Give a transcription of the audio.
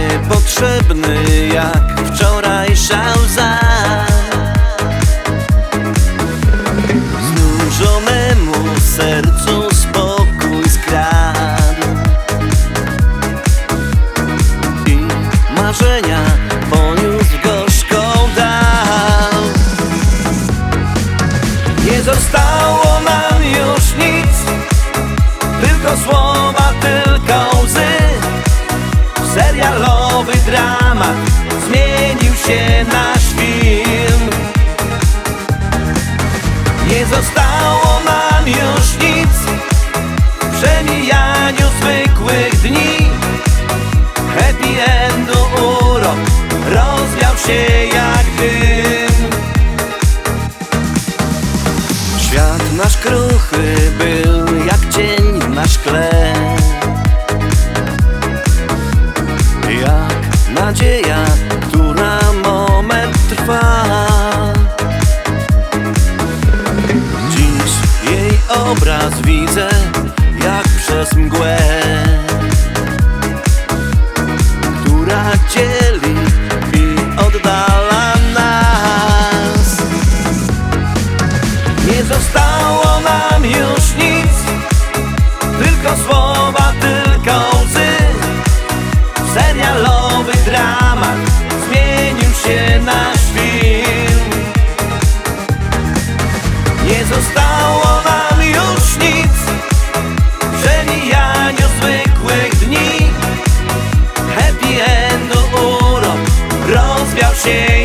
niepotrzebny jak wczorajsza łza. Znużonemu sercu spokój skradł i marzenia poniósł gorzką dal. Nie zostało nam już nic, tylko słowa, tylko łzy. Serialowy dramat zmienił się nasz film. Nie zostało nam już nic w przemijaniu zwykłych dni. Happy endu urok rozwiał się jak dym. Świat nasz kruchy był jak cień na szkle, jak nadzieja, która moment trwa. Dziś jej obraz widzę jak przez mgłę, która dzieli i oddala nas. Nie zostało nam już nic, tylko słowa, tylko łzy. Serialowy dramat zmienił się nasz film. Nie zostało nam już nic w przemijaniu zwykłych dni. Happy endu urok rozwiał się